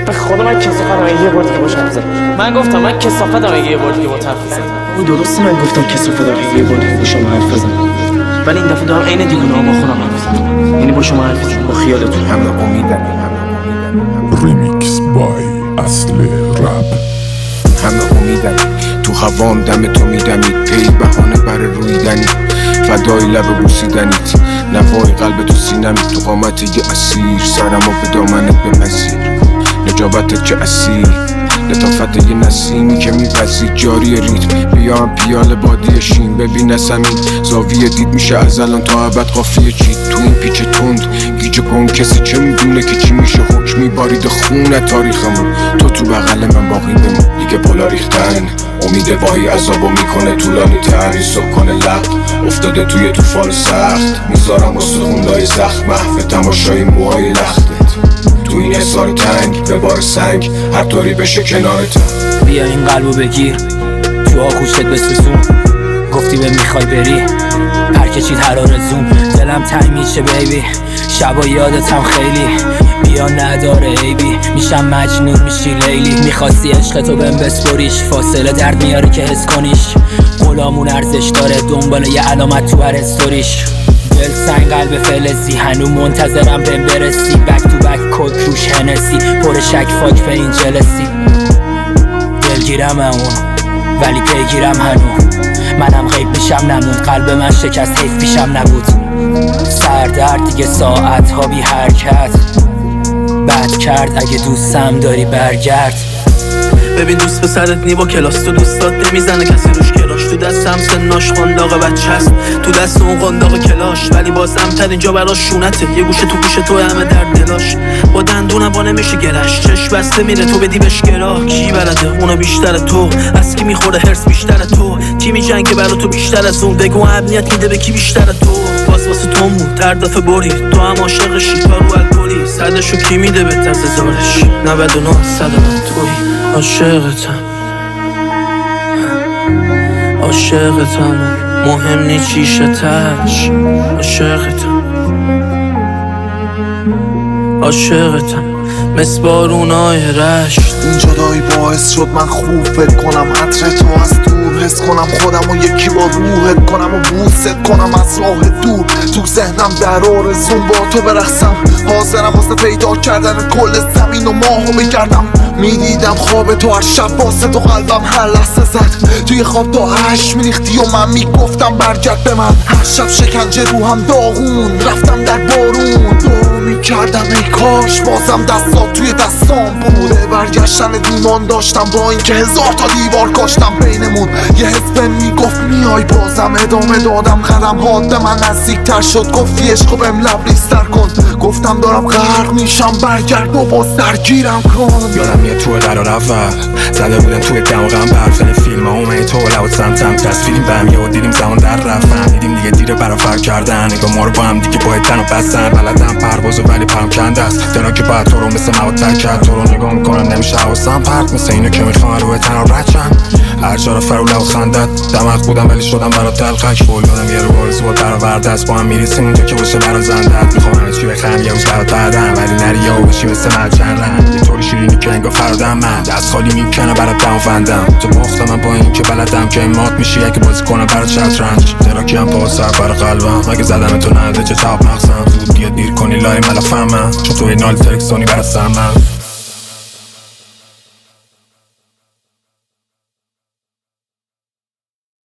به خدا من کثافتم یه بار دیگه باش حرف زدم. من گفتم من کثافتم یه بار دیگه با حرف زدم. درسته من گفتم کثافتم یه بار دیگه با شما حرف بزنم، ولی این دفعه دارم عین دیوونه‌ها با خودم حرف میزنم، یعنی با شما حرف میزنم، با خیالتون. همه امیدن. ریمیکس بای اصل رپ. همه امیدن تو هوام دم تو میدمید، ای بهانه بر رویدنی، فدای لب بوسیدنیت، نوای قلب تو سینمی، تو قامت یه اسیر، سرمو به دامنت بپذیر، نجابتت چه اسیر، لطافت یه نسیمی که میپذید، جاری ریتم بیام پیاله بادی شین، ببین نسمین زاویه دید میشه از الان تا ابد قافیه چید، تو این پیچ تند گیج کن، کسی چه میدونه که چی میشه، حکمی بارید خونه تاریخمون، تو بغل من باقی بمون، دیگه پلا ریختن امید واهی عذابو میکنه طولانی تر، این سکان لق افتاده توی طوفان سخت، میذارم استخوندهای زخم محو تماشای موهای لختت، تو این حصار تنگ به بار سنگ هر طوری بشه کنارت. بیا این قلبو بگیر تو آغوشت بسوزون، گفتی به میخوای بری پرکشید هر آرزوم، دلم تنگ میشه بیبی، شبا یادتم خیلی، بیا نداره عیبی، میشم مجنون میشی لیلی، میخواستی عشقتو بهم بسپریش، فاصله درد میاره که حس کنیش، غلامون ارزش داره دنبال یه علامت تو هر استوریش، دل سنگ قلب فلزی، هنو منتظرم بهم برسی، بک تو بک کد روش هنسی، پر شک فاک به این جلسی، دلگیرم اون ولی پیگیرم هنو، منم غیب میشم نمون، قلب من شکست حیف پیشم نبود، سردرد دیگه ساعت ها بی حرکت، بد کرد اگه دوستم داری برگرد. ببین دوست پسرت نی با کلاس، تو دوستات نمیزنه کسی روش کلاش، تو دستم سناش قنداق بچه هست، تو دست اون قنداق کلاش، ولی بازم تر اینجا براش شونته، یه گوشه تو گوشه تو همه در دلاش، با دندونم با نمیشه گرش، چش بسته میره تو بدی بهش گراه، کی بلده اونو بیشتر تو، از کی میخوره هرس بیشتر تو، کی میجنگه برا تو بیشتر از اون، بگو امنیت میده به کی بیشتر تو، باز واسه تو مون در دفعه بری، تو هم عاشقشی تا رو الکلی، صدشو کی میده به تززارش، 99 صد من توی عاشقتم، عاشقتم مهم نی چیشه تش، عاشقتم، عاشقتم مثل بارونای رشت، این جدایی باعث شد من خوب فکر کنم، عطر تو از دور حس کنم خودم و یکی با روحت کنم و بوست کنم از راه دور، تو ذهنم در آرزون با تو برقصم، حاضرم واسه پیدا کردن کل زمین و ماهو بگردم، میدیدم خواب تو هر شب واسه تو قلبم هر لحظه زد، توی خواب تو عشق میریختی و من میگفتم برگرد به من، هر شب شکنجه روحم داغون، رفتم در بارون دعا میکردم ای کاش بازم دستات توی دستام بوده، برگشتن ایمان داشتم با اینکه 1000 تا دیوار کاشتم بینمون، یه حس بهم میگفت میای بازم ادامه دادم، قدم هات به من نزدیکتر شد، گفتی عشقو بهم لبریزتر کن، گفتم دارم غرق میشم برگرد و باز درگیرم کن. یادم یه تو قرار اول زده بودن توی دماغم برفن فیلم ها اومه تو لوت سمتم تصویریم بهم یهو دیدیم زمان در رفتن، دیدیم دیگه دیره برا فرق کردن، نگاه ما رو با هم دیگه باید تن و بستن، بلدم پروازو ولی پرم کنده است، دلا که باید تو رو مثل مواد تر کرد، تو رو نگاه میکنم نمیشه حواسم پرت، مثل اینو که میخوان روی تن رو رد شن، هر جا رو فرو لب خندت، دماغ بودم ولی شدم برا تلخک، قول دادم یه رو آرزو برآورده است، با هم میرسیم اونجا که باشه برا زندت، میخوام همه چی بخرم یه روز برات بعدم، ولی نری یا باشی مثل من چندم، یه طوری شیرینی که انگار فرادم، من دست خالی میکنه برات دموندم، تو باختم من با این که بلدم که این مات میشی اگه بازی کنم برات شطرنج، تراکی هم پا سر برا قلبم، اگه زدم تو نده چه تاب مغزم، زود بیا دیر کنی لای ملافم من، چون تو این نال ترکسونی برات سرمم.